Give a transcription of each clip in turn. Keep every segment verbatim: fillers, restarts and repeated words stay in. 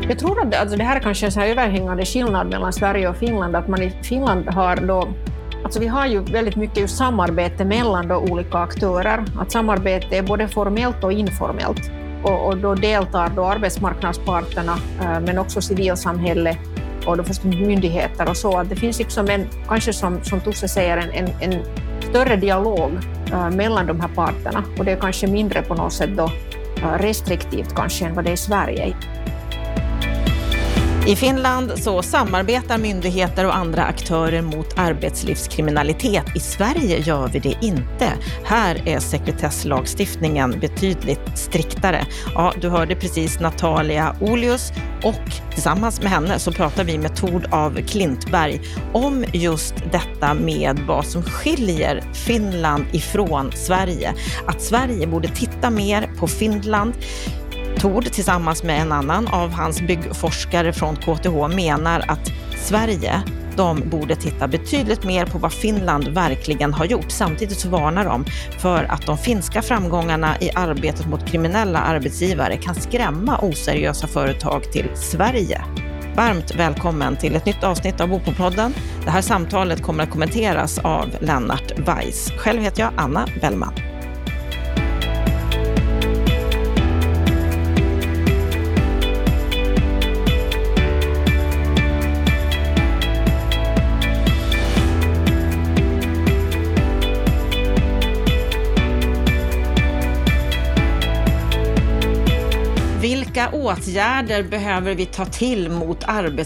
Jag tror att alltså, det här är kanske en så här överhängande skillnad mellan Sverige och Finland, att man i Finland har då, alltså vi har ju väldigt mycket just samarbete mellan då olika aktörer, att samarbete är både formellt och informellt, och, och då deltar då arbetsmarknadsparterna eh, men också civilsamhälle och då förstås myndigheter och så, att det finns liksom en, kanske som, som Tusse säger, en, en, en större dialog äh, mellan de här parterna, och det är kanske mindre på något sätt då äh, restriktivt kanske än vad det är i Sverige. I Finland så samarbetar myndigheter och andra aktörer mot arbetslivskriminalitet. I Sverige gör vi det inte. Här är sekretesslagstiftningen betydligt striktare. Ja, du hörde precis Natalia Olius, och tillsammans med henne så pratar vi med Tord af Klintberg om just detta med vad som skiljer Finland ifrån Sverige. Att Sverige borde titta mer på Finland. Tord tillsammans med en annan av hans byggforskare från K T H menar att Sverige, de borde titta betydligt mer på vad Finland verkligen har gjort. Samtidigt så varnar de för att de finska framgångarna i arbetet mot kriminella arbetsgivare kan skrämma oseriösa företag till Sverige. Varmt välkommen till ett nytt avsnitt av Bopolpodden. Det här samtalet kommer att kommenteras av Lennart Weiss. Själv heter jag Anna Bellman. Vilka åtgärder behöver vi ta till mot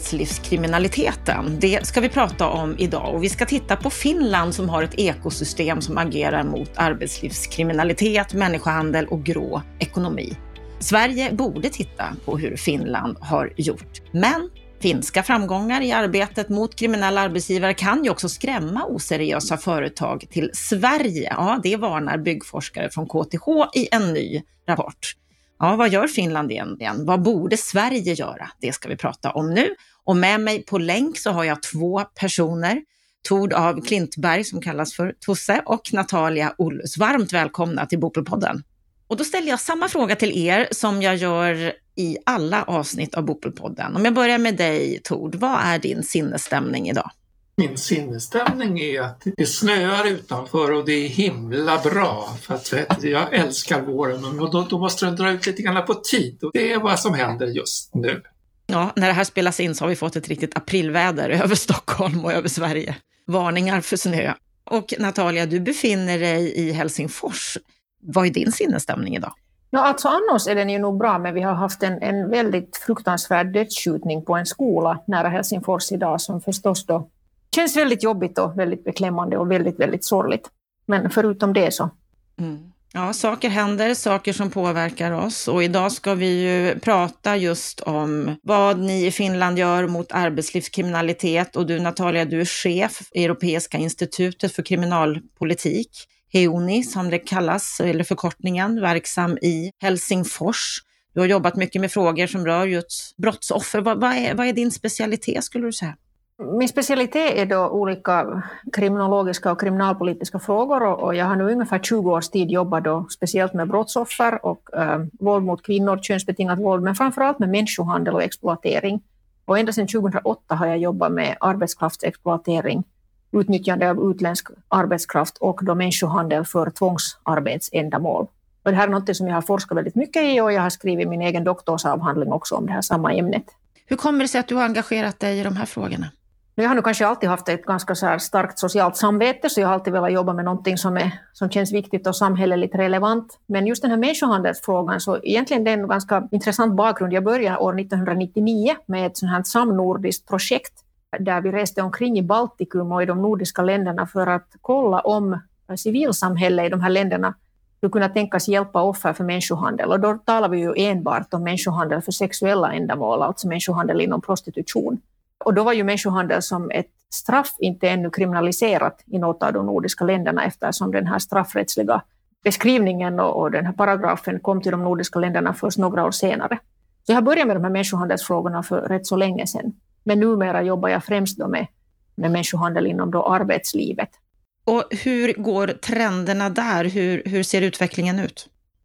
arbetslivskriminaliteten? Det ska vi prata om idag, och vi ska titta på Finland som har ett ekosystem som agerar mot arbetslivskriminalitet, människohandel och grå ekonomi. Sverige borde titta på hur Finland har gjort. Men finska framgångar i arbetet mot kriminella arbetsgivare kan ju också skrämma oseriösa företag till Sverige. Ja, det varnar byggforskare från K T H i en ny rapport. Ja, vad gör Finland egentligen? Vad borde Sverige göra? Det ska vi prata om nu. Och med mig på länk så har jag två personer. Tord af Klintberg som kallas för Tusse och Natalia Olius. Varmt välkomna till Bopolpodden. Och då ställer jag samma fråga till er som jag gör i alla avsnitt av Bopolpodden. Om jag börjar med dig, Tord, vad är din sinnesstämning idag? Min sinnesstämning är att det snöar utanför och det är himla bra, för att jag älskar våren, och då, då måste den dra ut lite grann på tid, och det är vad som händer just nu. Ja, när det här spelas in så har vi fått ett riktigt aprilväder över Stockholm och över Sverige. Varningar för snö. Och Natalia, du befinner dig i Helsingfors. Vad är din sinnesstämning idag? Ja, alltså annars är den ju nog bra, men vi har haft en, en väldigt fruktansvärd dödsskjutning på en skola nära Helsingfors idag, som förstås då känns väldigt jobbigt och väldigt beklämmande och väldigt, väldigt sorgligt. Men förutom det så. Mm. Ja, saker händer, saker som påverkar oss. Och idag ska vi ju prata just om vad ni i Finland gör mot arbetslivskriminalitet. Och du, Natalia, du är chef i Europeiska institutet för kriminalpolitik. HEONI som det kallas, eller förkortningen, verksam i Helsingfors. Du har jobbat mycket med frågor som rör just brottsoffer. Vad, vad, är, vad är din specialitet, skulle du säga? Min specialitet är då olika kriminologiska och kriminalpolitiska frågor, och jag har nu ungefär tjugo års tid jobbat då speciellt med brottsoffer och eh, våld mot kvinnor, könsbetingat våld, men framförallt med människohandel och exploatering. Och ända sedan tjugohundraåtta har jag jobbat med arbetskraftsexploatering, utnyttjande av utländsk arbetskraft och då människohandel för tvångsarbetsändamål. Och det här är något som jag har forskat väldigt mycket i, och jag har skrivit min egen doktorsavhandling också om det här samma ämnet. Hur kommer det sig att du har engagerat dig i de här frågorna? Jag har nu kanske alltid haft ett ganska så här starkt socialt samvete, så jag har alltid velat jobba med någonting som, är, som känns viktigt och samhälleligt relevant. Men just den här människohandelsfrågan, så egentligen det är en ganska intressant bakgrund. Jag började år nittonhundranittionio med ett sånt här samnordiskt projekt där vi reste omkring i Baltikum och i de nordiska länderna för att kolla om civilsamhälle i de här länderna skulle kunna tänkas hjälpa offer för människohandel. Och då talar vi ju enbart om människohandel för sexuella ändamål, alltså människohandel inom prostitution. Och då var ju människohandel som ett straff inte ännu kriminaliserat i något av de nordiska länderna, eftersom den här straffrättsliga beskrivningen och, och den här paragrafen kom till de nordiska länderna först några år senare. Så jag har börjat med de här människohandelsfrågorna för rätt så länge sedan. Men numera jobbar jag främst då med, med människohandel inom då arbetslivet. Och hur går trenderna där? Hur, hur ser utvecklingen ut?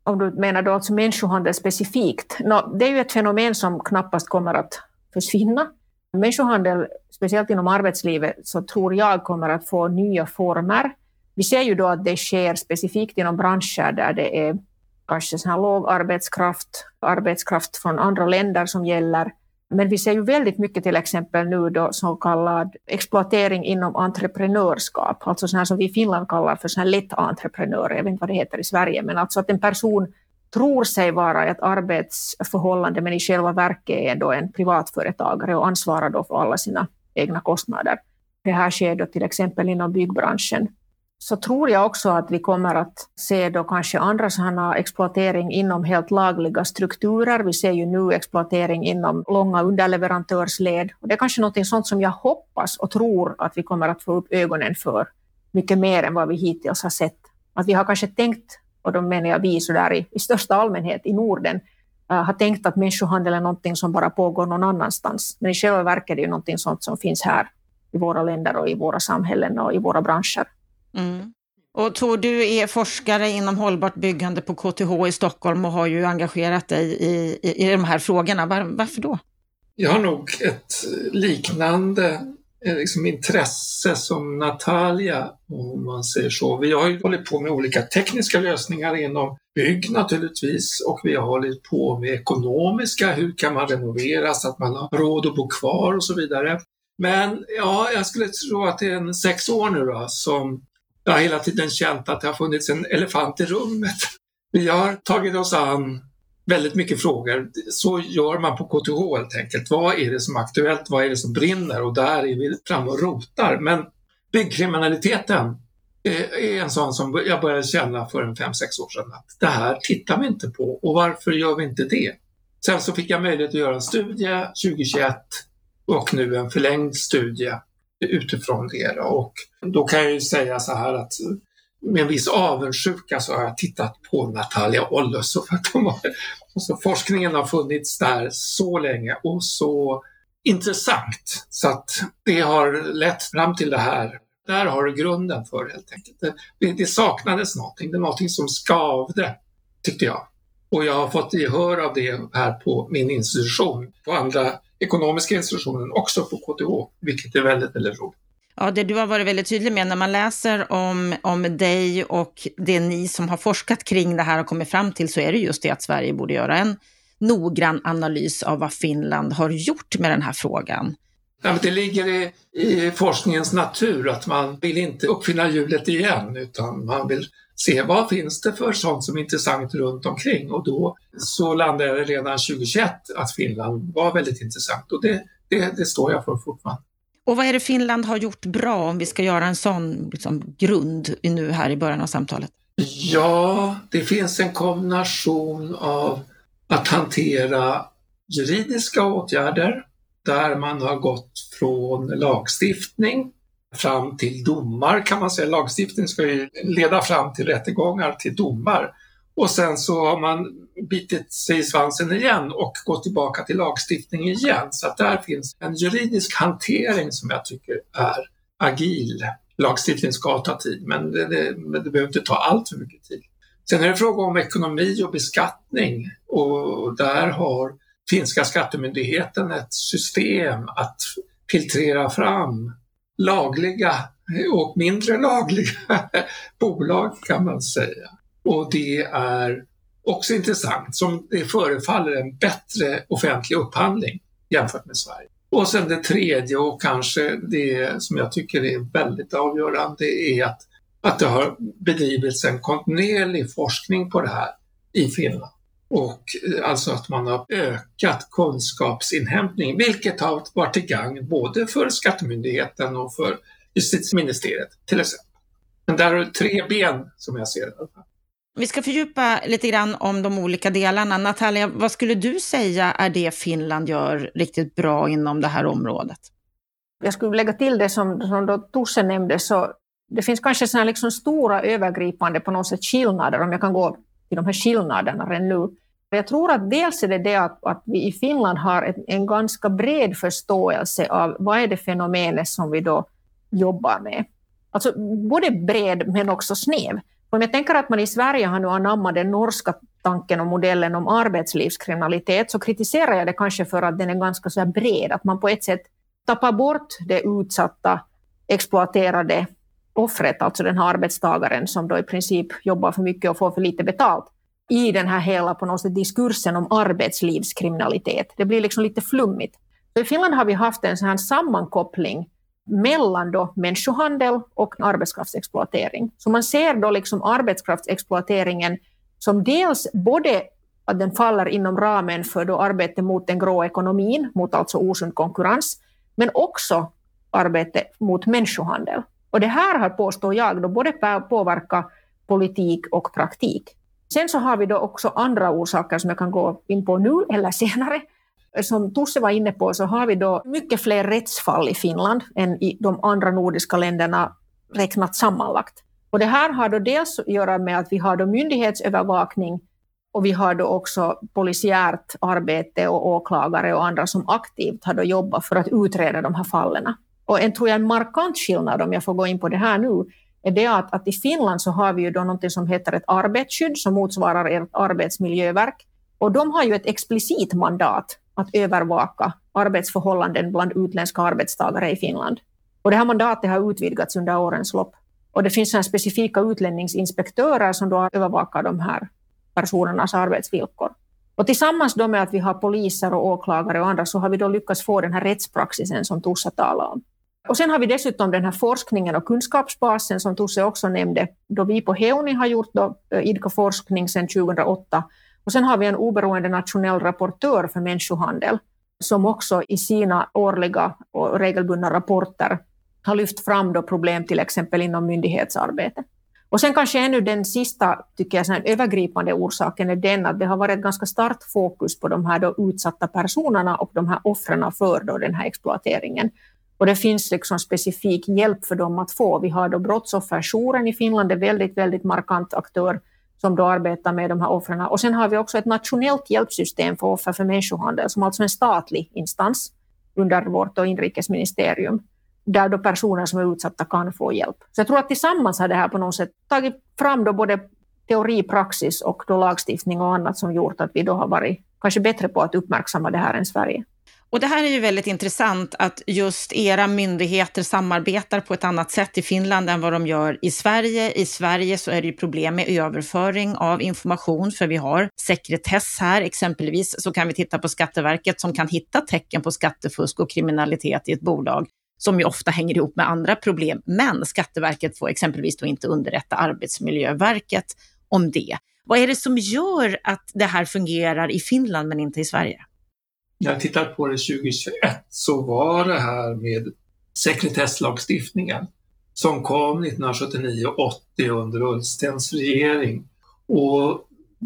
Om du menar då alltså människohandel specifikt. No, det är ju ett fenomen som knappast kommer att försvinna. Människohandel, speciellt inom arbetslivet, så tror jag kommer att få nya former. Vi ser ju då att det sker specifikt inom branscher där det är kanske sån här låg arbetskraft, arbetskraft från andra länder som gäller. Men vi ser ju väldigt mycket till exempel nu då så kallad exploatering inom entreprenörskap. Alltså sån här som vi i Finland kallar för sån här lätt entreprenör. Jag vet inte vad det heter i Sverige. Men alltså att en person tror sig vara ett arbetsförhållande men i själva verket är då en privatföretagare och ansvarar då för alla sina egna kostnader. Det här sker då till exempel inom byggbranschen. Så tror jag också att vi kommer att se då kanske andra sådana exploatering inom helt lagliga strukturer. Vi ser ju nu exploatering inom långa underleverantörsled. Och det är kanske något sånt som jag hoppas och tror att vi kommer att få upp ögonen för mycket mer än vad vi hittills har sett. Att vi har kanske tänkt, och då menar jag vi så där i, i största allmänhet i Norden, uh, har tänkt att människohandel är någonting som bara pågår någon annanstans. Men i själva verket är det ju någonting sånt som finns här i våra länder och i våra samhällen och i våra branscher. Mm. Och Tor, du är forskare inom hållbart byggande på K T H i Stockholm och har ju engagerat dig i, i, i de här frågorna. Var, varför då? Jag har nog ett liknande liksom, intresse som Natalia, om man säger så. Vi har ju hållit på med olika tekniska lösningar inom bygg naturligtvis, och vi har hållit på med ekonomiska, hur kan man renovera så att man har råd att bo kvar och så vidare. Men ja, jag skulle tro att det är en sex år nu då som jag har hela tiden känt att det har funnits en elefant i rummet. Vi har tagit oss an väldigt mycket frågor. Så gör man på K T H helt enkelt. Vad är det som är aktuellt? Vad är det som brinner? Och där är vi fram och rotar. Men byggkriminaliteten är en sån som jag började känna för en fem sex år sedan. Att det här tittar vi inte på. Och varför gör vi inte det? Sen så fick jag möjlighet att göra en studie tjugohundratjugoett och nu en förlängd studie utifrån det. Och då kan jag ju säga så här att med en viss avundsjuka så har jag tittat på Natalia Ollus. För att de har, alltså forskningen har funnits där så länge och så intressant. Så att det har lett fram till det här. Där har du grunden för helt enkelt. Det, det saknades någonting. Det är någonting som skavde, tyckte jag. Och jag har fått gehör av det här på min institution. På andra ekonomiska institutionen också på K T H, vilket är väldigt, väldigt roligt. Ja, det du har varit väldigt tydlig med när man läser om, om dig och det ni som har forskat kring det här och kommit fram till, så är det just det att Sverige borde göra en noggrann analys av vad Finland har gjort med den här frågan. Ja, men det ligger i, i forskningens natur att man vill inte uppfinna hjulet igen, utan man vill se vad finns det för sånt som är intressant runt omkring. Och då så landade jag redan tjugohundratjugoett att Finland var väldigt intressant, och det, det, det står jag för fortfarande. Och vad är det Finland har gjort bra, om vi ska göra en sån liksom, grund nu här i början av samtalet? Ja, det finns en kombination av att hantera juridiska åtgärder där man har gått från lagstiftning fram till domar, kan man säga. Lagstiftning ska ju leda fram till rättegångar, till domar. Och sen så har man bitit sig i svansen igen och gått tillbaka till lagstiftning igen. Så att där finns en juridisk hantering som jag tycker är agil. Lagstiftning ska ta tid, men det, det, men det behöver inte ta allt för mycket tid. Sen är det fråga om ekonomi och beskattning, och där har finska skattemyndigheten ett system att filtrera fram lagliga och mindre lagliga bolag, kan man säga. Och det är också intressant, som det förefaller en bättre offentlig upphandling jämfört med Sverige. Och sen det tredje, och kanske det som jag tycker är väldigt avgörande, är att, att det har bedrivits en kontinuerlig forskning på det här i Finland. Och alltså att man har ökat kunskapsinhämtning, vilket har varit till gagn både för skattemyndigheten och för justitieministeriet till exempel. Men där är tre ben som jag ser det. Vi ska fördjupa lite grann om de olika delarna. Natalia, vad skulle du säga är det Finland gör riktigt bra inom det här området? Jag skulle lägga till det som, som då Tusse nämnde, så det finns kanske såna liksom stora övergripande på något sätt skillnader, om jag kan gå till de här skillnaderna redan nu. Jag tror att dels är det det att, att vi i Finland har ett, en ganska bred förståelse av vad är det fenomenet som vi då jobbar med. Alltså både bred men också snäv. Om jag tänker att man i Sverige har nu anammat den norska tanken och modellen om arbetslivskriminalitet, så kritiserar jag det kanske för att den är ganska så här bred, att man på ett sätt tappar bort det utsatta, exploaterade offret, alltså den här arbetstagaren som då i princip jobbar för mycket och får för lite betalt, i den här hela på något sätt diskursen om arbetslivskriminalitet. Det blir liksom lite flummigt. Så i Finland har vi haft en sån här sammankoppling mellan då människohandel och arbetskraftsexploatering. Så man ser då liksom arbetskraftsexploateringen som dels både att den faller inom ramen för då arbete mot den grå ekonomin, mot alltså osund konkurrens, men också arbete mot människohandel. Och det här har, påstår jag, då både påverkat politik och praktik. Sen så har vi då också andra orsaker som jag kan gå in på nu eller senare. Som Tusse var inne på, så har vi då mycket fler rättsfall i Finland än i de andra nordiska länderna räknat sammanlagt. Och det här har då dels att göra med att vi har då myndighetsövervakning och vi har då också polisiärt arbete och åklagare och andra som aktivt har då jobbat för att utreda de här fallen. Och en tror jag en markant skillnad, om jag får gå in på det här nu, är det att, att i Finland så har vi ju då något som heter ett arbetsskydd som motsvarar ett arbetsmiljöverk. Och de har ju ett explicit mandat att övervaka arbetsförhållanden bland utländska arbetstagare i Finland. Och det här mandatet har utvidgats under årens lopp. Och det finns en specifika utlänningsinspektörer som då övervakar de här personernas arbetsvillkor. Och tillsammans då med att vi har poliser och åklagare och andra så har vi då lyckats få den här rättspraxisen som Tusse talade om. Och sen har vi dessutom den här forskningen och kunskapsbasen som Tusse också nämnde, då vi på Heuni har gjort då idka forskning sedan tjugohundraåtta. Och sen har vi en oberoende nationell rapportör för människohandel som också i sina årliga och regelbundna rapporter har lyft fram då problem till exempel inom myndighetsarbete. Och sen kanske ännu den sista, tycker jag, sån övergripande orsaken är den att det har varit ett ganska starkt fokus på de här då utsatta personerna och de här offren för då den här exploateringen. Och det finns liksom specifik hjälp för dem att få. Vi har då brottsofferjouren i Finland, en väldigt, väldigt markant aktör som då arbetar med de här offren. Och sen har vi också ett nationellt hjälpsystem för offer för människohandel, som alltså är en statlig instans under vårt och inrikesministerium, där då personer som är utsatta kan få hjälp. Så jag tror att tillsammans har det här på något sätt tagit fram då både teori, praxis och då lagstiftning och annat som gjort att vi då har varit kanske bättre på att uppmärksamma det här än Sverige. Och det här är ju väldigt intressant att just era myndigheter samarbetar på ett annat sätt i Finland än vad de gör i Sverige. I Sverige så är det ju problem med överföring av information för vi har sekretess här. Exempelvis så kan vi titta på Skatteverket som kan hitta tecken på skattefusk och kriminalitet i ett bolag som ju ofta hänger ihop med andra problem. Men Skatteverket får exempelvis då inte underrätta Arbetsmiljöverket om det. Vad är det som gör att det här fungerar i Finland men inte i Sverige? När jag tittar på det tjugohundratjugoett så var det här med sekretesslagstiftningen som kom nittonhundrasjuttionio åttio under Ullstens regering. Och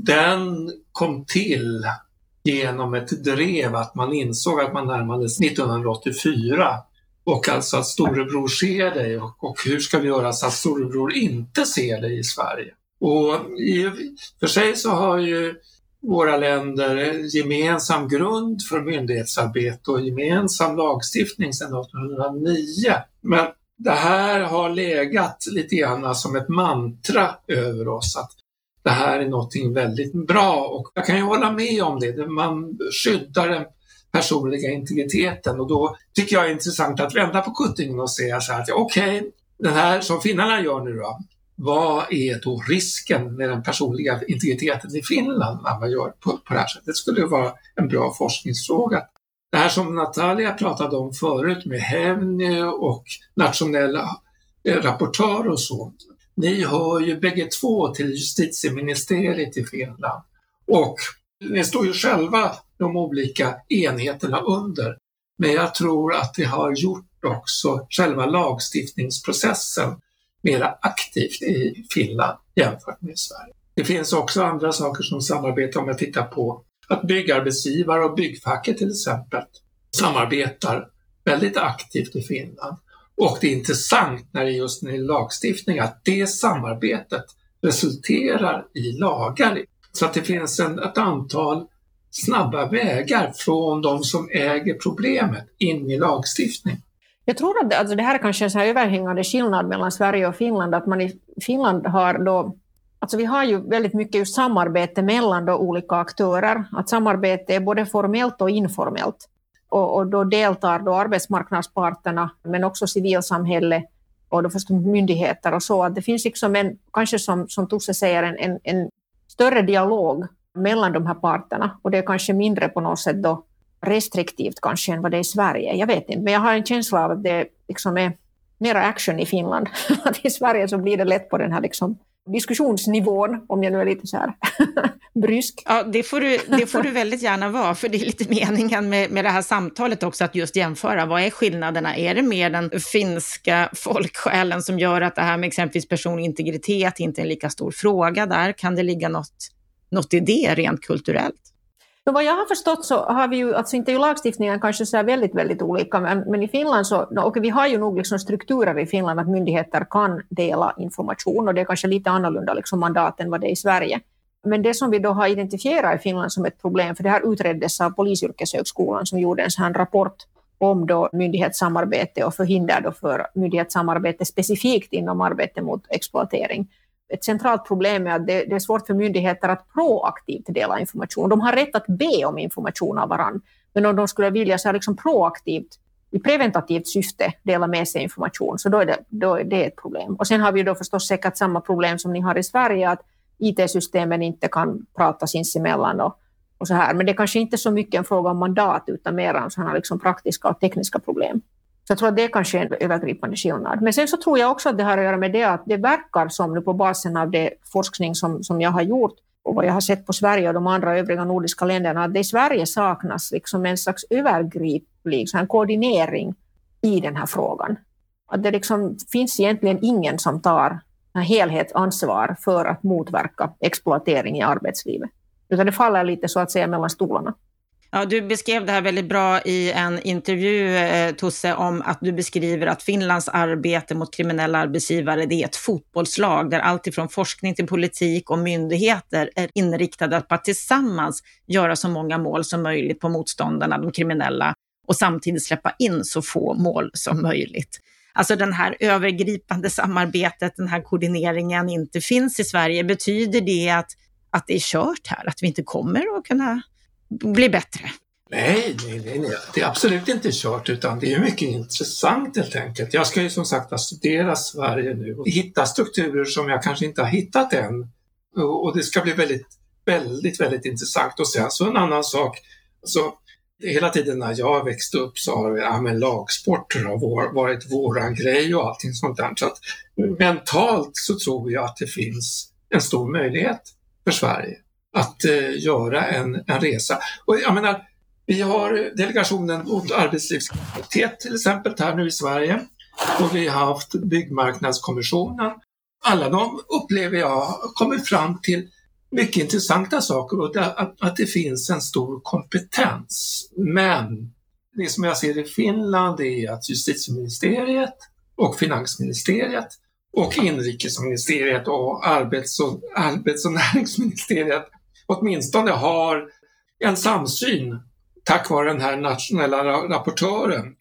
den kom till genom ett drev att man insåg att man närmades nittonhundraåttiofyra och alltså att storebror ser dig och, och hur ska vi göra så att storebror inte ser dig i Sverige. Och i för sig så har ju våra länder gemensam grund för myndighetsarbete och gemensam lagstiftning sedan artonhundranio. Men det här har legat lite grann som ett mantra över oss att det här är någonting väldigt bra och jag kan ju hålla med om det. Man skyddar den personliga integriteten och då tycker jag det är intressant att vända på kuttingen och säga så här att okej, okay, den här som finnarna gör nu då, vad är då risken med den personliga integriteten i Finland när man gör på, på det här sättet? Det skulle vara en bra forskningsfråga. Det här som Natalia pratade om förut med Heuni och nationella rapportörer och så. Ni hör ju bägge två till justitieministeriet i Finland och ni står ju själva de olika enheterna under. Men jag tror att det har gjort också själva lagstiftningsprocessen mer aktivt i Finland jämfört med Sverige. Det finns också andra saker som samarbetar om jag tittar på att byggarbetsgivare och byggfacket till exempel samarbetar väldigt aktivt i Finland. Och det är intressant när det just är lagstiftning att det samarbetet resulterar i lagar. Så att det finns en, ett antal snabba vägar från de som äger problemet in i lagstiftning. Jag tror att det, alltså det här är kanske en så här överhängande skillnad mellan Sverige och Finland, att man i Finland har då Alltså vi har ju väldigt mycket just samarbete mellan då olika aktörer. Att samarbete är både formellt och informellt. Och, och då deltar då arbetsmarknadsparterna men också civilsamhälle och då förstås myndigheter och så. Att det finns liksom en, kanske som, som Tusse säger, en, en, en större dialog mellan de här parterna. Och det är kanske mindre på något sätt då restriktivt kanske än vad det är i Sverige. Jag vet inte, men jag har en känsla av att det liksom är mer action i Finland. Att i Sverige så blir det lätt på den här liksom diskussionsnivån, om jag nu är lite så här brysk. Ja, det får, du, det får du väldigt gärna vara, för det är lite meningen med, med det här samtalet också, att just jämföra. Vad är skillnaderna? Är det mer den finska folksjälen som gör att det här med exempelvis personlig integritet inte är en lika stor fråga där? Kan det ligga något, något i det rent kulturellt? Så vad jag har förstått så har vi ju, alltså inte ju lagstiftningen kanske så här väldigt, väldigt olika, men, men i Finland så, och vi har ju nog liksom strukturer i Finland att myndigheter kan dela information och det är kanske lite annorlunda liksom mandat än vad det är i Sverige. Men det som vi då har identifierat i Finland som ett problem, för det här utreddes av Polisyrkeshögskolan som gjorde en sån här rapport om då myndighetssamarbete och förhinder då för myndighetssamarbete specifikt inom arbete mot exploatering. Ett centralt problem är att det, det är svårt för myndigheter att proaktivt dela information. De har rätt att be om information av varandra, men om de skulle vilja så här liksom proaktivt i preventativt syfte dela med sig information, så då är det, då är det ett problem. Och sen har vi då förstås säkert samma problem som ni har i Sverige, att I T-systemen inte kan prata sinsemellan och, och så här. Men det är kanske inte så mycket en fråga om mandat utan mer om sådana liksom praktiska och tekniska problem. Så jag tror att det är kanske en övergripande skillnad. Men sen så tror jag också att det har att göra med det att det verkar som nu på basen av det forskning som, som jag har gjort och vad jag har sett på Sverige och de andra övriga nordiska länderna, att det i Sverige saknas liksom en slags övergriplig så här, koordinering i den här frågan. Att det liksom finns egentligen ingen som tar helhetsansvar för att motverka exploatering i arbetslivet. Utan det faller lite så att säga mellan stolarna. Ja, du beskrev det här väldigt bra i en intervju, eh, Tusse, om att du beskriver att Finlands arbete mot kriminella arbetsgivare, det är ett fotbollslag där allt ifrån forskning till politik och myndigheter är inriktade på att tillsammans göra så många mål som möjligt på motståndarna, de kriminella, och samtidigt släppa in så få mål som möjligt. Alltså den här övergripande samarbetet, den här koordineringen inte finns i Sverige. Betyder det att, att det är kört här, att vi inte kommer att kunna bli bättre? Nej, nej, nej, nej, det är absolut inte kört, utan det är mycket intressant helt enkelt. Jag ska ju som sagt studera Sverige nu och hitta strukturer som jag kanske inte har hittat än. Och det ska bli väldigt, väldigt, väldigt intressant. Och sen så en annan sak, så hela tiden när jag växte upp så har ja, men lagsporter har varit våran grej och allting sånt där. Så att mentalt så tror jag att det finns en stor möjlighet för Sverige att eh, göra en, en resa. Och jag menar, vi har delegationen mot arbetslivskriminalitet till exempel här nu i Sverige. Och vi har haft byggmarknadskommissionen. Alla de upplever jag kommer fram till mycket intressanta saker och det, att, att det finns en stor kompetens. Men det som jag ser i Finland är att justitieministeriet och finansministeriet och inrikesministeriet och arbets- och, arbets- och näringsministeriet åtminstone har en samsyn tack vare den här nationella rapportören.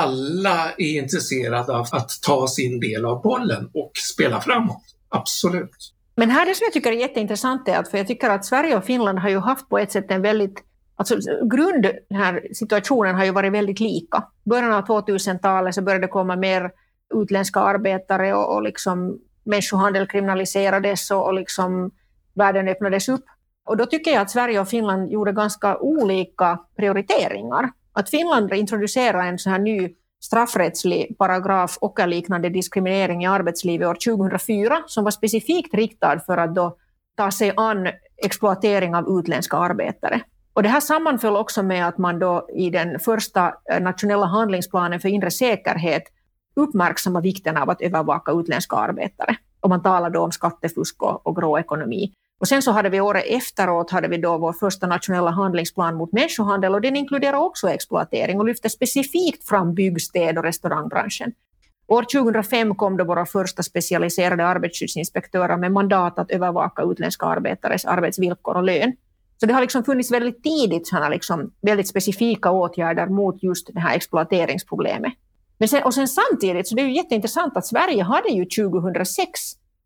Alla är intresserade av att ta sin del av bollen och spela framåt. Absolut. Men här det som jag tycker är jätteintressant är att för jag tycker att Sverige och Finland har ju haft på ett sätt en väldigt, alltså grund, den här situationen har ju varit väldigt lika. Början av tvåtusentalet så började det komma mer utländska arbetare och, och liksom människohandel kriminaliserades och, och liksom världen öppnades upp. Och då tycker jag att Sverige och Finland gjorde ganska olika prioriteringar. Att Finland introducerade en så här ny straffrättslig paragraf och liknande diskriminering i arbetslivet år tjugohundrafyra som var specifikt riktad för att då ta sig an exploatering av utländska arbetare. Och det här sammanföll också med att man då i den första nationella handlingsplanen för inre säkerhet uppmärksamma vikten av att övervaka utländska arbetare. Och man talade då om skattefusk och, och grå ekonomi. Och sen så hade vi året efteråt hade vi då vår första nationella handlingsplan mot människohandel och den inkluderar också exploatering och lyfter specifikt fram byggstäd- och restaurangbranschen. År tjugohundrafem kom då våra första specialiserade arbetsskyddsinspektörer med mandat att övervaka utländska arbetares arbetsvillkor och lön. Så det har liksom funnits väldigt tidigt sådana liksom väldigt specifika åtgärder mot just det här exploateringsproblemet. Men sen, och sen samtidigt så det är ju jätteintressant att Sverige hade ju tjugohundrasex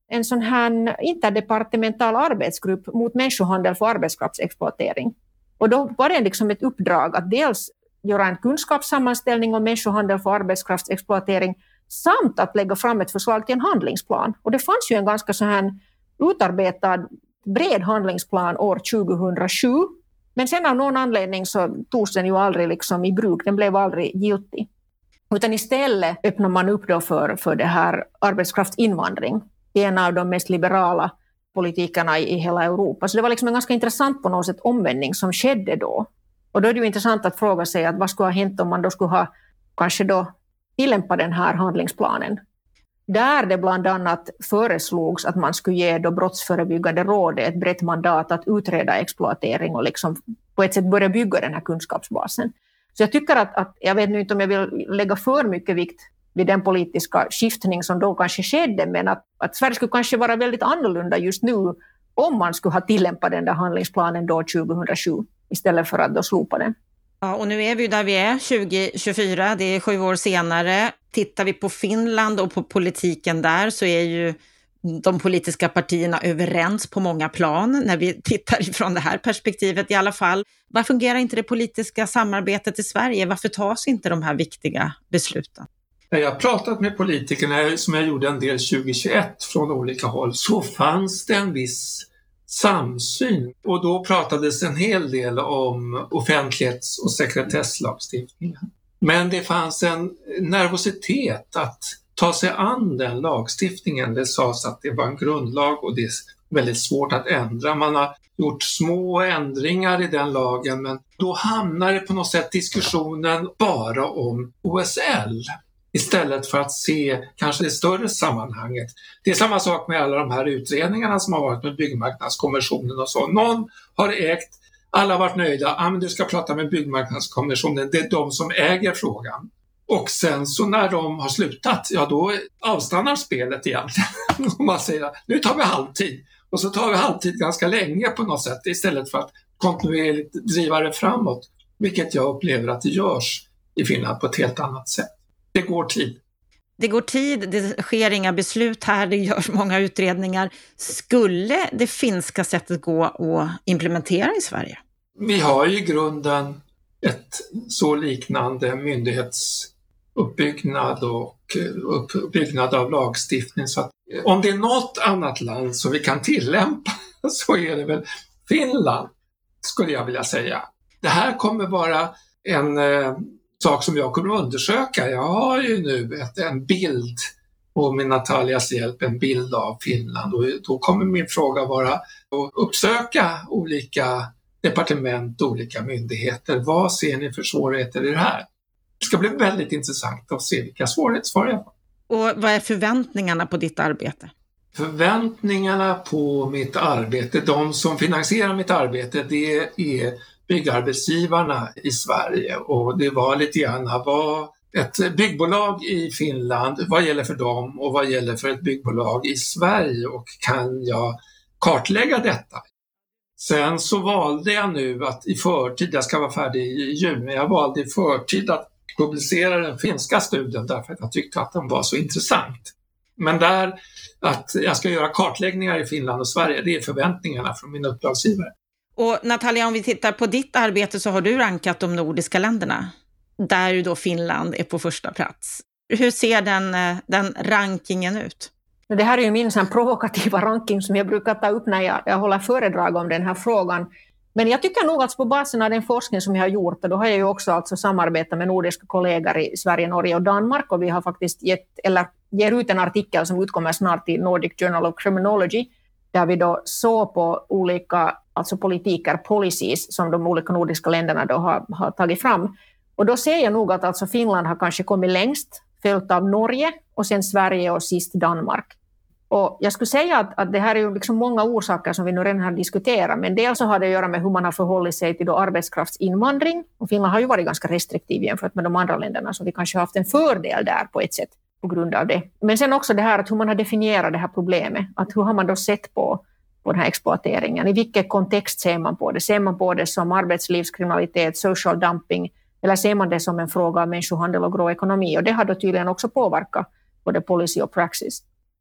en sån här interdepartemental arbetsgrupp mot människohandel för arbetskraftsexploatering. Och då var det liksom ett uppdrag att dels göra en kunskapssammanställning om människohandel för arbetskraftsexploatering samt att lägga fram ett förslag till en handlingsplan. Och det fanns ju en ganska så här utarbetad bred handlingsplan år tjugohundrasju. Men sen av någon anledning så togs den ju aldrig liksom i bruk, den blev aldrig giltig. Utan istället öppnar man upp då för, för det här arbetskraftsinvandring. En av de mest liberala politikerna i, i hela Europa. Så det var liksom en ganska intressant på något sätt omvändning som skedde då. Och då är det ju intressant att fråga sig att vad skulle ha hänt om man då skulle ha kanske då tillämpat den här handlingsplanen. Där det bland annat föreslogs att man skulle ge då brottsförebyggande rådet ett brett mandat att utreda exploatering och liksom på ett sätt börja bygga den här kunskapsbasen. Så jag tycker att, att jag vet nu inte om jag vill lägga för mycket vikt vid den politiska skiftning som då kanske skedde, men att, att Sverige skulle kanske vara väldigt annorlunda just nu om man skulle ha tillämpat den där handlingsplanen då tjugohundrasju istället för att då slopa den. Ja, och nu är vi ju där vi är, tjugo tjugofyra, det är sju år senare. Tittar vi på Finland och på politiken där så är ju de politiska partierna överens på många plan när vi tittar ifrån det här perspektivet i alla fall. Varför fungerar inte det politiska samarbetet i Sverige? Varför tas inte de här viktiga besluten? När jag har pratat med politikerna som jag gjorde en del tjugohundratjugoett från olika håll så fanns det en viss samsyn och då pratades en hel del om offentlighets- och sekretesslagstiftningen. Men det fanns en nervositet att ta sig an den lagstiftningen. Det sades att det var en grundlag och det är väldigt svårt att ändra. Man har gjort små ändringar i den lagen men då hamnar det på något sätt diskussionen bara om O S L istället för att se kanske det större sammanhanget. Det är samma sak med alla de här utredningarna som har varit med byggmarknadskommissionen och så. Någon har ägt, alla har varit nöjda, ah, men du ska prata med byggmarknadskommissionen, det är de som äger frågan. Och sen så när de har slutat, ja då avstannar spelet egentligen. Och man säger, nu tar vi halvtid. Och så tar vi halvtid ganska länge på något sätt istället för att kontinuerligt driva det framåt. Vilket jag upplever att det görs i Finland på ett helt annat sätt. Det går tid. Det går tid, det sker inga beslut här, det görs många utredningar. Skulle det finska sättet gå att implementera i Sverige? Vi har ju i grunden ett så liknande myndighetsuppbyggnad och uppbyggnad av lagstiftning. Så att om det är något annat land som vi kan tillämpa så är det väl Finland, skulle jag vilja säga. Det här kommer vara en eh, sak som jag kommer att undersöka. Jag har ju nu ett, en bild på med Natalias hjälp, en bild av Finland. Och då kommer min fråga vara att uppsöka olika departement, olika myndigheter. Vad ser ni för svårigheter i det här? Det ska bli väldigt intressant att se vilka svårigheter jag har. Och vad är förväntningarna på ditt arbete? Förväntningarna på mitt arbete, de som finansierar mitt arbete, det är byggarbetsgivarna i Sverige. Och det var lite grann vad ett byggbolag i Finland, vad gäller för dem och vad gäller för ett byggbolag i Sverige och kan jag kartlägga detta? Sen så valde jag nu att i förtid, jag ska vara färdig i juni, jag valde i förtid att publicera den finska studien därför att jag tyckte att den var så intressant. Men där att jag ska göra kartläggningar i Finland och Sverige, det är förväntningarna från mina uppdragsgivare. Och Natalia, om vi tittar på ditt arbete så har du rankat de nordiska länderna, där ju då Finland är på första plats. Hur ser den, den rankingen ut? Det här är ju min sån provokativa ranking som jag brukar ta upp när jag, jag håller föredrag om den här frågan. Men jag tycker nog att på basen av den forskning som jag har gjort, och då har jag ju också alltså samarbetat med nordiska kollegor i Sverige, Norge och Danmark, och vi har faktiskt gett, eller ger ut en artikel som utkommer snart i Nordic Journal of Criminology, där vi då såg på olika alltså politiker, policies, som de olika nordiska länderna då har, har tagit fram. Och då ser jag nog att alltså Finland har kanske kommit längst, följt av Norge och sen Sverige och sist Danmark. Och jag skulle säga att, att det här är ju liksom många orsaker som vi nu redan har diskuterat, men dels så har det att göra med hur man har förhållit sig till då arbetskraftsinvandring, och Finland har ju varit ganska restriktiv jämfört med de andra länderna, så vi kanske har haft en fördel där på ett sätt på grund av det. Men sen också det här att hur man har definierat det här problemet, att hur har man då sett på, på den här exploateringen, i vilken kontext ser man på det? Ser man på det som arbetslivskriminalitet, social dumping, eller ser man det som en fråga om människohandel och grå ekonomi? Och det har då tydligen också påverkat både policy och praxis.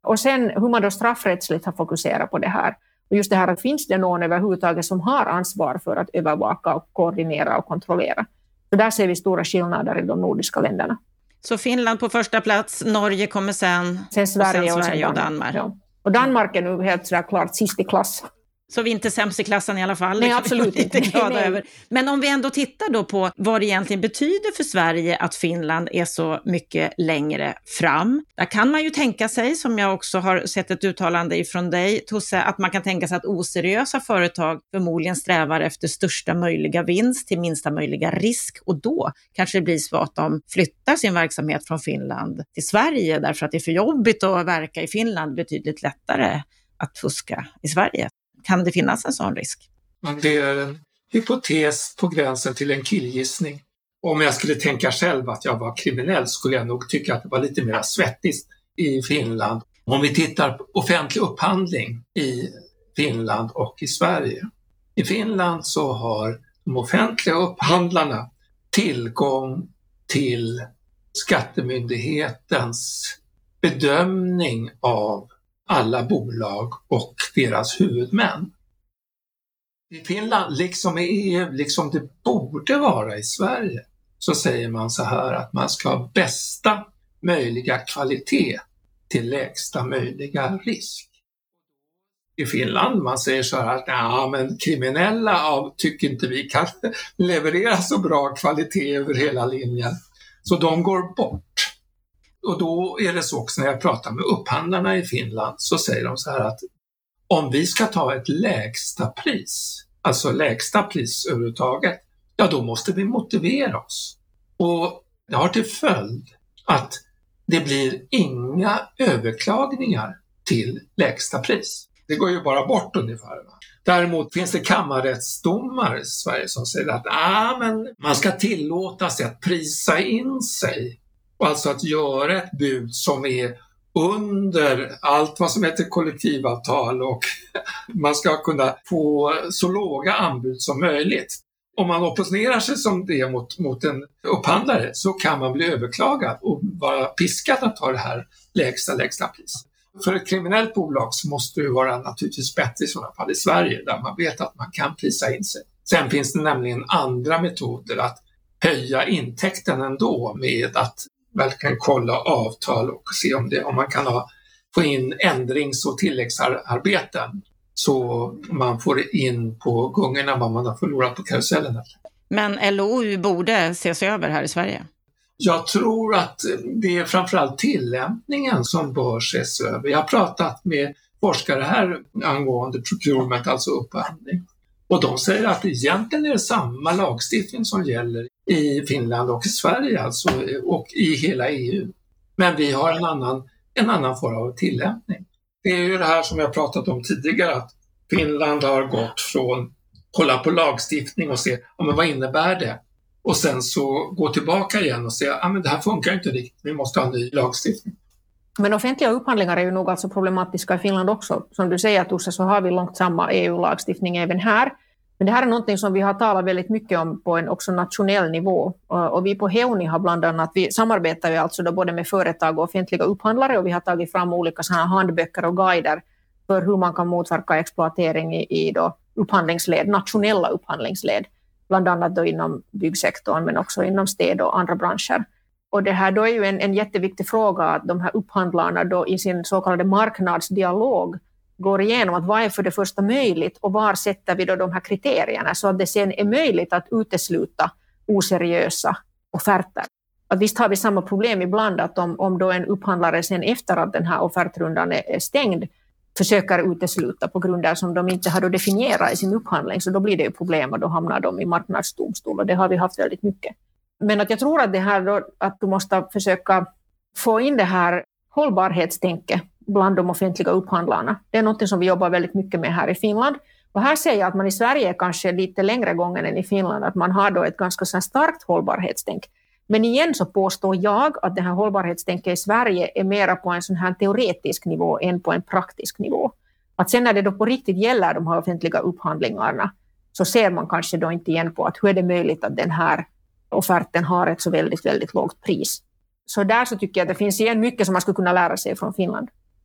Och sen hur man då straffrättsligt har fokuserat på det här. Och just det här att finns det någon överhuvudtaget som har ansvar för att övervaka och koordinera och kontrollera. Så där ser vi stora skillnader i de nordiska länderna. Så Finland på första plats, Norge kommer sen, sen Sverige och, sen Sverige och Danmark. Ja. Och Danmark är nu helt så klart sist i klass. Så vi är inte sämst i klassen i alla fall. Nej, absolut inte. Glada nej, nej. över. Men om vi ändå tittar då på vad det egentligen betyder för Sverige att Finland är så mycket längre fram. Där kan man ju tänka sig, som jag också har sett ett uttalande ifrån dig, Tusse, att man kan tänka sig att oseriösa företag förmodligen strävar efter största möjliga vinst till minsta möjliga risk. Och då kanske det blir så att de flyttar sin verksamhet från Finland till Sverige därför att det är för jobbigt att verka i Finland, betydligt lättare att fuska i Sverige. Kan det finnas en sån risk? Det är en hypotes på gränsen till en killgissning. Om jag skulle tänka själv att jag var kriminell skulle jag nog tycka att det var lite mer svettigt i Finland. Om vi tittar på offentlig upphandling i Finland och i Sverige. I Finland så har de offentliga upphandlarna tillgång till skattemyndighetens bedömning av alla bolag och deras huvudmän. I Finland, liksom i E U, liksom det borde vara i Sverige, så säger man så här att man ska ha bästa möjliga kvalitet till lägsta möjliga risk. I Finland man säger så här att ja, men kriminella av, tycker inte vi kan leverera så bra kvalitet över hela linjen. Så de går bort. Och då är det så också när jag pratar med upphandlarna i Finland så säger de så här att om vi ska ta ett lägsta pris, alltså lägsta pris överhuvudtaget, ja då måste vi motivera oss. Och det har till följd att det blir inga överklagningar till lägsta pris. Det går ju bara bort ungefär. Va? Däremot finns det kammarrättsdomar i Sverige som säger att ah, men man ska tillåta sig att prisa in sig. Och alltså att göra ett bud som är under allt vad som heter kollektivavtal och man ska kunna få så låga anbud som möjligt. Om man opponerar sig som det mot, mot en upphandlare så kan man bli överklagad och vara piskad att ta det här lägsta, lägsta pris. För ett kriminellt bolag så måste det vara naturligtvis bättre i sådana fall i Sverige där man vet att man kan prisa in sig. Sen finns det nämligen andra metoder att höja intäkten ändå med att verkligen kolla avtal och se om, det, om man kan ha, få in ändrings- och tilläggsarbeten så man får in på gångerna vad man har förlorat på karusellen. Men L O U borde ses över här i Sverige? Jag tror att det är framförallt tillämpningen som bör ses över. Jag har pratat med forskare här angående procurement, alltså upphandling. Och de säger att egentligen är det samma lagstiftning som gäller i Finland och i Sverige alltså, och i hela E U. Men vi har en annan, en annan form av tillämpning. Det är ju det här som jag pratat om tidigare att Finland har gått från kolla på lagstiftning och se ja, men vad innebär det? Och sen så gå tillbaka igen och säga att ah, det här funkar inte riktigt, vi måste ha en ny lagstiftning. Men offentliga upphandlingar är ju nog alltså problematiska i Finland också. Som du säger Tusse så har vi långt samma E U-lagstiftning även här. Men det här är någonting som vi har talat väldigt mycket om på en också nationell nivå. Och vi på Heuni har bland annat, vi samarbetar ju alltså då både med företag och offentliga upphandlare och vi har tagit fram olika sådana handböcker och guider för hur man kan motverka exploatering i, i då upphandlingsled, nationella upphandlingsled. Bland annat då inom byggsektorn men också inom städ och andra branscher. Och det här då är ju en, en jätteviktig fråga att de här upphandlarna då i sin så kallade marknadsdialog går igenom att vad är för det första möjligt och var sätter vi då de här kriterierna så att det sen är möjligt att utesluta oseriösa offerter. Att visst har vi samma problem ibland att om, om då en upphandlare sen efter att den här offertrundan är stängd försöker utesluta på grunder som de inte har då definierat i sin upphandling så då blir det ju problem och då hamnar de i marknadsdomstol och det har vi haft väldigt mycket. Men att jag tror att det här då, att du måste försöka få in det här hållbarhetstänket bland de offentliga upphandlarna. Det är något som vi jobbar väldigt mycket med här i Finland. Och här säger jag att man i Sverige är kanske lite längre gången än i Finland, att man har då ett ganska så starkt hållbarhetstänk. Men igen så påstår jag att det här hållbarhetstänket i Sverige är mera på en sån här teoretisk nivå än på en praktisk nivå. Att sen när det då på riktigt gäller de här offentliga upphandlingarna så ser man kanske då inte igen på att hur är det möjligt att den här offerten har ett så väldigt, väldigt lågt pris. Så där så tycker jag att det finns igen mycket som man skulle kunna lära sig från Finland.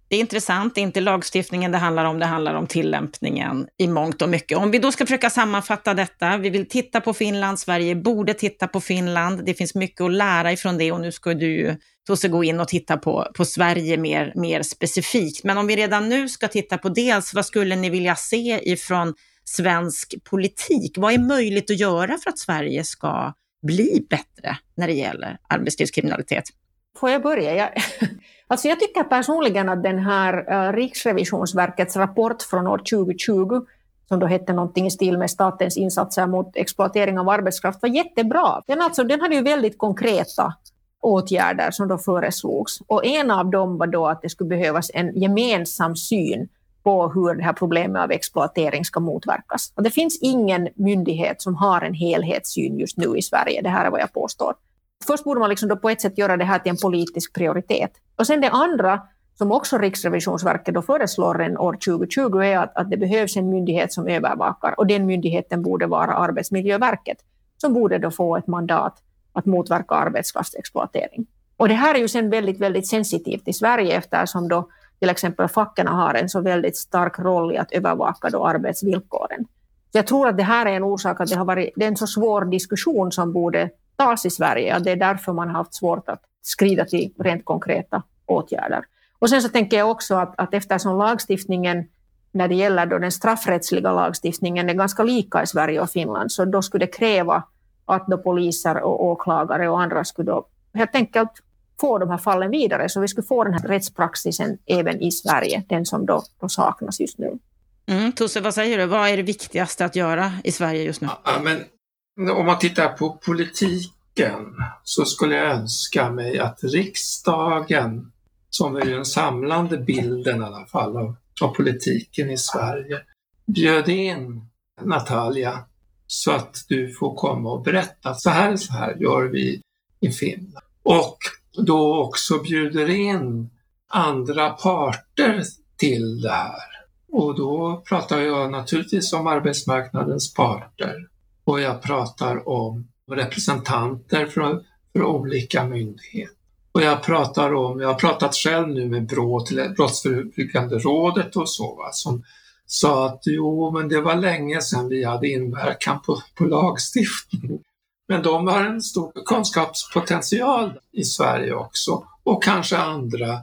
Det är intressant, det är inte lagstiftningen det handlar om, det handlar om tillämpningen i mångt och mycket. Om vi då ska försöka sammanfatta detta, vi vill titta på Finland, Sverige borde titta på Finland, det finns mycket att lära ifrån det och nu ska du ju Tusse gå in och titta på, på Sverige mer, mer specifikt. Men om vi redan nu ska titta på dels, vad skulle ni vilja se ifrån svensk politik? Vad är möjligt att göra för att Sverige ska bli bättre när det gäller arbetslivskriminalitet? Får jag börja? Jag, alltså jag tycker personligen att den här uh, Riksrevisionsverkets rapport från år tjugo tjugo, som då hette någonting i stil med statens insatser mot exploatering av arbetskraft, var jättebra. Den, alltså, den hade ju väldigt konkreta åtgärder som då föreslogs. Och en av dem var då att det skulle behövas en gemensam syn på hur det här problemet av exploatering ska motverkas. Och det finns ingen myndighet som har en helhetssyn just nu i Sverige, det här är vad jag påstår. Först borde man liksom då på ett sätt göra det här till en politisk prioritet. Och sen det andra som också Riksrevisionsverket då föreslår redan år tjugo tjugo är att, att det behövs en myndighet som övervakar. Och den myndigheten borde vara Arbetsmiljöverket som borde då få ett mandat att motverka arbetskraftsexploatering. Och det här är ju sen väldigt, väldigt sensitivt i Sverige eftersom då till exempel fackorna har en så väldigt stark roll i att övervaka då arbetsvillkoren. Så jag tror att det här är en orsak att det har varit det är en så svår diskussion som borde tas i Sverige. Och det är därför man har haft svårt att skrida till rent konkreta åtgärder. Och sen så tänker jag också att, att eftersom lagstiftningen när det gäller då den straffrättsliga lagstiftningen är ganska lika i Sverige och Finland, så då skulle det kräva att då poliser och åklagare och andra skulle då helt enkelt få de här fallen vidare, så vi skulle få den här rättspraxisen även i Sverige, den som då, då saknas just nu. Mm, Tusse, vad säger du? Vad är det viktigaste att göra i Sverige just nu? Ja, men om man tittar på politiken så skulle jag önska mig att riksdagen, som är den samlande bilden i alla fall av, av politiken i Sverige, bjöd in Natalia så att du får komma och berätta. Så här, så här gör vi i Finland. Och då också bjuder in andra parter till det här. Och då pratar jag naturligtvis om arbetsmarknadens parter. Och jag pratar om representanter för, för olika myndigheter. Och jag pratar om, jag har pratat själv nu med Brå, till Brottsförebyggande rådet och så, va, som sa att jo, men det var länge sedan vi hade inverkan på, på lagstiftning. Men de har en stor kunskapspotential i Sverige också, och kanske andra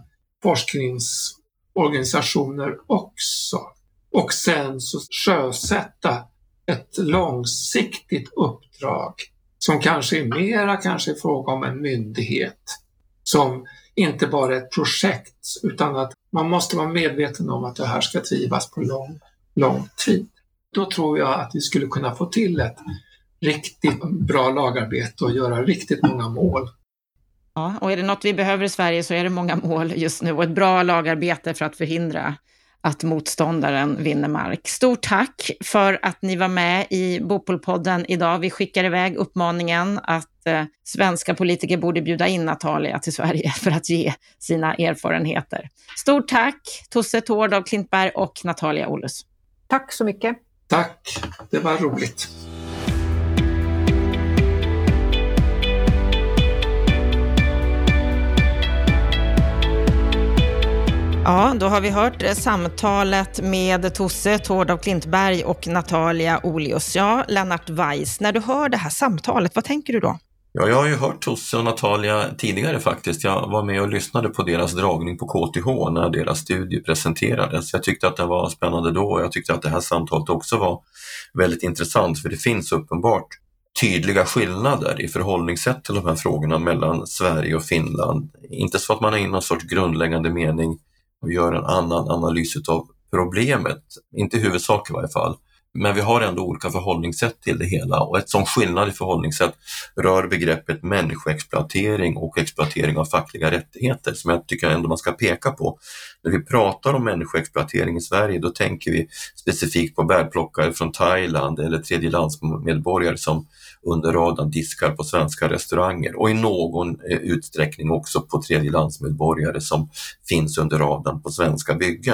forskningsorganisationer också. Och sen så sjösätta ett långsiktigt uppdrag som kanske är mera kanske är fråga om en myndighet, som inte bara är ett projekt, utan att man måste vara medveten om att det här ska drivas på lång, lång tid. Då tror jag att vi skulle kunna få till ett riktigt bra lagarbete och göra riktigt många mål. Ja, och är det något vi behöver i Sverige så är det många mål just nu och ett bra lagarbete för att förhindra att motståndaren vinner mark. Stort tack för att ni var med i Bopolpodden idag. Vi skickar iväg uppmaningen att eh, svenska politiker borde bjuda in Natalia till Sverige för att ge sina erfarenheter. Stort tack Tusse Tord af Klintberg och Natalia Ohlus. Tack så mycket. Tack, det var roligt. Ja, då har vi hört samtalet med Tusse Tord af Klintberg och Natalia Ohlus. Ja, Lennart Weiss, när du hör det här samtalet, vad tänker du då? Ja, jag har ju hört Tusse och Natalia tidigare faktiskt. Jag var med och lyssnade på deras dragning på K T H när deras studie presenterades. Jag tyckte att det var spännande då och jag tyckte att det här samtalet också var väldigt intressant, för det finns uppenbart tydliga skillnader i förhållningssätt till de här frågorna mellan Sverige och Finland. Inte så att man är i någon sorts grundläggande mening och gör en annan analys av problemet, inte i huvudsak i varje fall. Men vi har ändå olika förhållningssätt till det hela, och ett sån skillnad i förhållningssätt rör begreppet människoexploatering och exploatering av fackliga rättigheter, som jag tycker ändå man ska peka på. När vi pratar om människoexploatering i Sverige, då tänker vi specifikt på bärplockare från Thailand eller tredjelandsmedborgare som under radarn diskar på svenska restauranger, och i någon utsträckning också på tredjelandsmedborgare som finns under radarn på svenska byggen.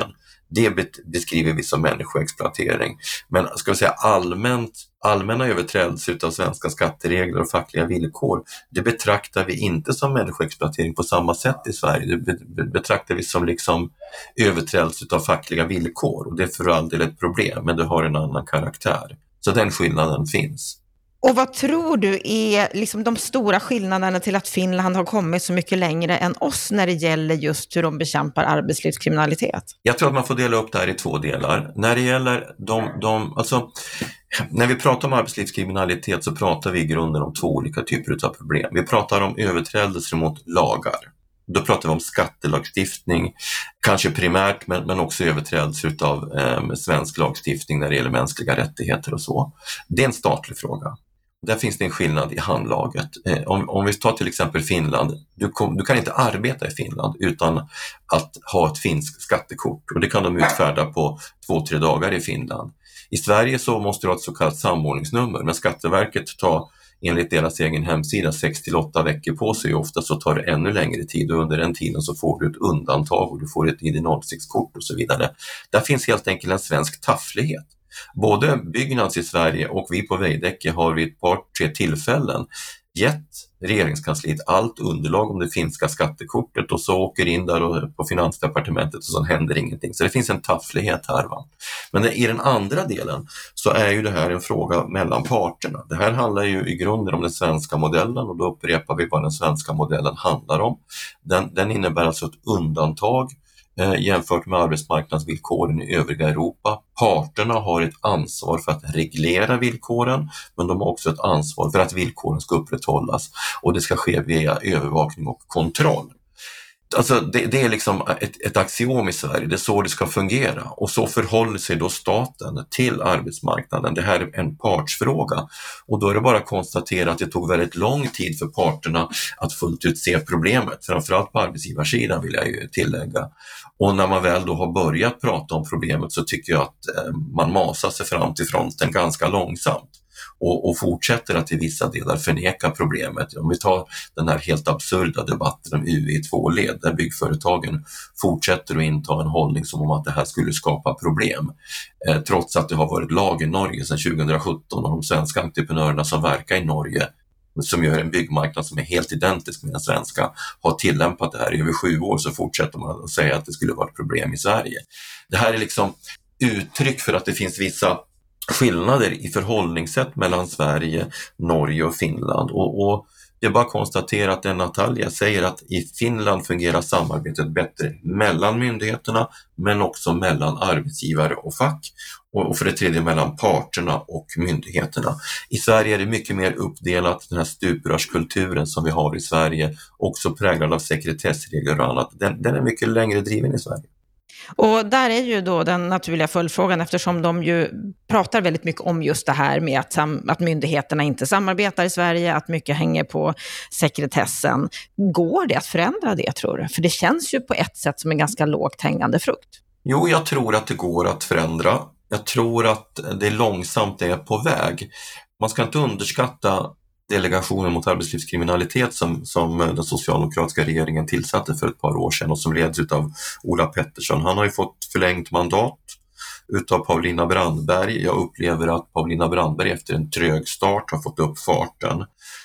Det beskriver vi som människoexploatering. Men ska vi säga allmänt, allmänna överträdelser av svenska skatteregler och fackliga villkor, det betraktar vi inte som människoexploatering på samma sätt i Sverige. Det betraktar vi som liksom överträdelser av fackliga villkor, och det är för all del ett problem, men det har en annan karaktär. Så den skillnaden finns. Och vad tror du är liksom de stora skillnaderna till att Finland har kommit så mycket längre än oss när det gäller just hur de bekämpar arbetslivskriminalitet? Jag tror att man får dela upp det här i två delar. När det gäller de, de alltså, när vi pratar om arbetslivskriminalitet så pratar vi i grunden om två olika typer av problem. Vi pratar om överträdelser mot lagar. Då pratar vi om skattelagstiftning, kanske primärt, men, men också överträdelser av eh, svensk lagstiftning när det gäller mänskliga rättigheter och så. Det är en statlig fråga. Där finns det en skillnad i handlaget. Eh, om, om vi tar till exempel Finland, du, kom, du kan inte arbeta i Finland utan att ha ett finskt skattekort, och det kan de utfärda på två, tre dagar i Finland. I Sverige så måste du ha ett så kallat samordningsnummer, men Skatteverket tar enligt deras egen hemsida sex till åtta veckor på sig, och ofta så tar det ännu längre tid, och under den tiden så får du ett undantag och du får ett I D noll sex-kort och så vidare. Där finns helt enkelt en svensk tafflighet. Både Byggnads i Sverige och vi på Veidekke har vid ett par, tre tillfällen gett regeringskansliet allt underlag om det finska skattekortet, och så åker in där och på Finansdepartementet och så händer ingenting. Så det finns en tafflighet här, va? Men i den andra delen så är ju det här en fråga mellan parterna. Det här handlar ju i grunden om den svenska modellen, och då upprepar vi vad den svenska modellen handlar om. Den, den innebär alltså ett undantag eh, jämfört med arbetsmarknadsvillkoren i övriga Europa. Parterna har ett ansvar för att reglera villkoren, men de har också ett ansvar för att villkoren ska upprätthållas, och det ska ske via övervakning och kontroll. Alltså det, det är liksom ett, ett axiom i Sverige, det är så det ska fungera, och så förhåller sig då staten till arbetsmarknaden. Det här är en partsfråga, och då är det bara att konstatera att det tog väldigt lång tid för parterna att fullt ut se problemet, framförallt på arbetsgivarsidan vill jag ju tillägga. Och när man väl då har börjat prata om problemet så tycker jag att eh, man masar sig fram till fronten ganska långsamt. Och, och fortsätter att i vissa delar förneka problemet. Om vi tar den här helt absurda debatten om U I två-led, där byggföretagen fortsätter att inta en hållning som om att det här skulle skapa problem. Eh, trots att det har varit lag i Norge sedan tjugohundrasjutton, och de svenska entreprenörerna som verkar i Norge, som gör en byggmarknad som är helt identisk med den svenska, har tillämpat det här i över sju år, så fortsätter man att säga att det skulle vara ett problem i Sverige. Det här är liksom uttryck för att det finns vissa skillnader i förhållningssätt mellan Sverige, Norge och Finland. Och, och det är bara att konstatera att Natalia säger att i Finland fungerar samarbetet bättre mellan myndigheterna, men också mellan arbetsgivare och fack. Och, och för det tredje mellan parterna och myndigheterna. I Sverige är det mycket mer uppdelat, den här stuprörskulturen som vi har i Sverige, också präglad av sekretessregler och annat. Den, den är mycket längre driven i Sverige. Och där är ju då den naturliga följdfrågan, eftersom de ju pratar väldigt mycket om just det här med att, sam- att myndigheterna inte samarbetar i Sverige, att mycket hänger på sekretessen. Går det att förändra det, tror du? För det känns ju på ett sätt som en ganska lågt hängande frukt. Jo, jag tror att det går att förändra. Jag tror att det långsamt är på väg. Man ska inte underskatta delegationen mot arbetslivskriminalitet som, som den socialdemokratiska regeringen tillsatte för ett par år sedan och som leds av Ola Pettersson. Han har ju fått förlängt mandat utav Paulina Brandberg. Jag upplever att Paulina Brandberg efter en trög start har fått upp farten.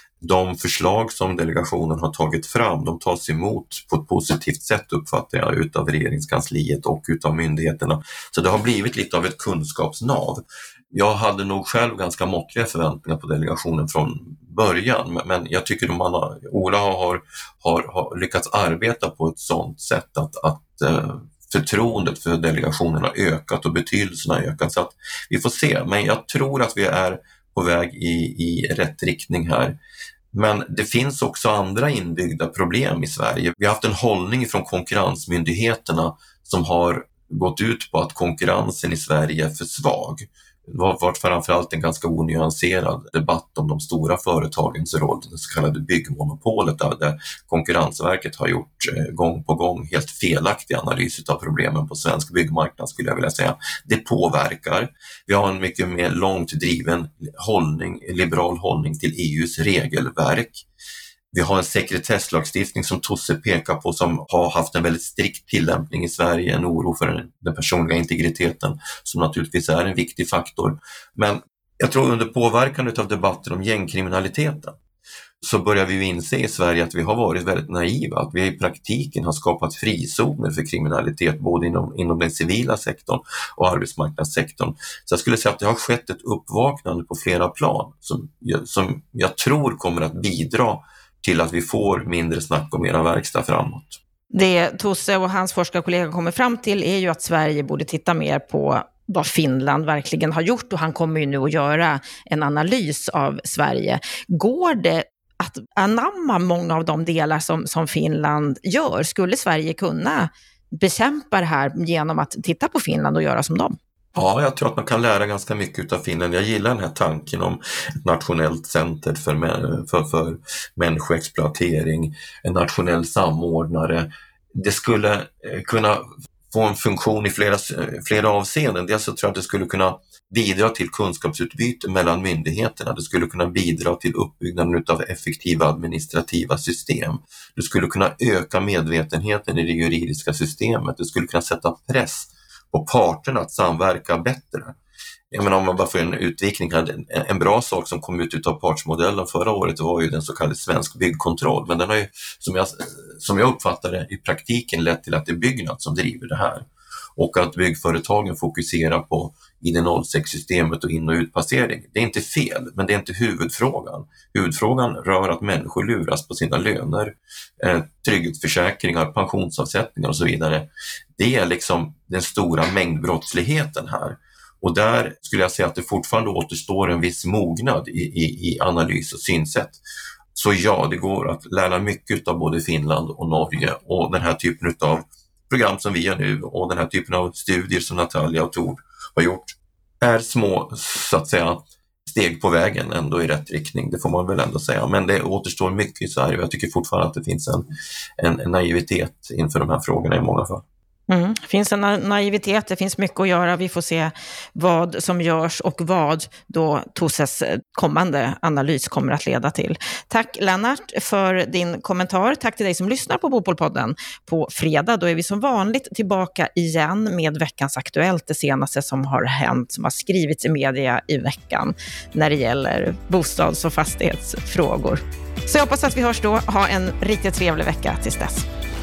De förslag som delegationen har tagit fram, de tas emot på ett positivt sätt, uppfattar jag, utav regeringskansliet och utav myndigheterna. Så det har blivit lite av ett kunskapsnav. Jag hade nog själv ganska måttliga förväntningar på delegationen från början, men jag tycker att man har, Ola har, har, har lyckats arbeta på ett sådant sätt att, att eh, förtroendet för delegationen har ökat och betydelsen har ökat. Så att vi får se, men jag tror att vi är på väg i, i rätt riktning här. Men det finns också andra inbyggda problem i Sverige. Vi har haft en hållning från konkurrensmyndigheterna som har gått ut på att konkurrensen i Sverige är för svag. Det har varit framförallt en ganska onyanserad debatt om de stora företagens roll, det så kallade byggmonopolet, där Konkurrensverket har gjort gång på gång helt felaktig analys av problemen på svensk byggmarknad, skulle jag vilja säga. Det påverkar. Vi har en mycket mer långt driven hållning, liberal hållning till E U:s regelverk. Vi har en sekretesslagstiftning som Tosse pekar på som har haft en väldigt strikt tillämpning i Sverige, en oro för den personliga integriteten som naturligtvis är en viktig faktor. Men jag tror under påverkan av debatten om gängkriminaliteten så börjar vi ju inse i Sverige att vi har varit väldigt naiva, att vi i praktiken har skapat frizoner för kriminalitet både inom, inom den civila sektorn och arbetsmarknadssektorn. Så jag skulle säga att det har skett ett uppvaknande på flera plan som, som jag tror kommer att bidra till att vi får mindre snack och mera verkstad framåt. Det Tosse och hans forskarkollega kommer fram till är ju att Sverige borde titta mer på vad Finland verkligen har gjort, och han kommer ju nu att göra en analys av Sverige. Går det att anamma många av de delar som, som Finland gör? Skulle Sverige kunna bekämpa det här genom att titta på Finland och göra som dem? Ja, jag tror att man kan lära ganska mycket av Finland. Jag gillar den här tanken om ett nationellt center för, för, för människoexploatering, en nationell samordnare. Det skulle kunna få en funktion i flera, flera avseenden. Dels så tror jag att det skulle kunna bidra till kunskapsutbyte mellan myndigheterna. Det skulle kunna bidra till uppbyggnaden av effektiva administrativa system. Det skulle kunna öka medvetenheten i det juridiska systemet. Det skulle kunna sätta press på parterna att samverka bättre. Jag menar, om man bara får en utvikning här, en bra sak som kom ut av partsmodellen förra året var ju den så kallade svensk byggkontroll. Men den har ju, som jag, som jag uppfattar det, i praktiken lett till att det är Byggnads som driver det här. Och att byggföretagen fokuserar på I D noll sex-systemet och in- och utpassering. Det är inte fel, men det är inte huvudfrågan. Huvudfrågan rör att människor luras på sina löner, eh, trygghetsförsäkringar, pensionsavsättningar och så vidare. Det är liksom den stora mängdbrottsligheten här. Och där skulle jag säga att det fortfarande återstår en viss mognad i, i, i analys och synsätt. Så ja, det går att lära mycket av både Finland och Norge och den här typen av program som vi gör nu och den här typen av studier som Natalia och Tor har gjort är små, så att säga, steg på vägen ändå i rätt riktning, det får man väl ändå säga. Men det återstår mycket i Sverige och jag tycker fortfarande att det finns en, en, en naivitet inför de här frågorna i många fall. Mm. Det finns en naivitet, det finns mycket att göra. Vi får se vad som görs och vad då Tosses kommande analys kommer att leda till. Tack Lennart för din kommentar. Tack till dig som lyssnar på Bopolpodden. På fredag då är vi som vanligt tillbaka igen med veckans Aktuellt, det senaste som har hänt, som har skrivits i media i veckan när det gäller bostads- och fastighetsfrågor. Så jag hoppas att vi hörs då. Ha en riktigt trevlig vecka tills dess.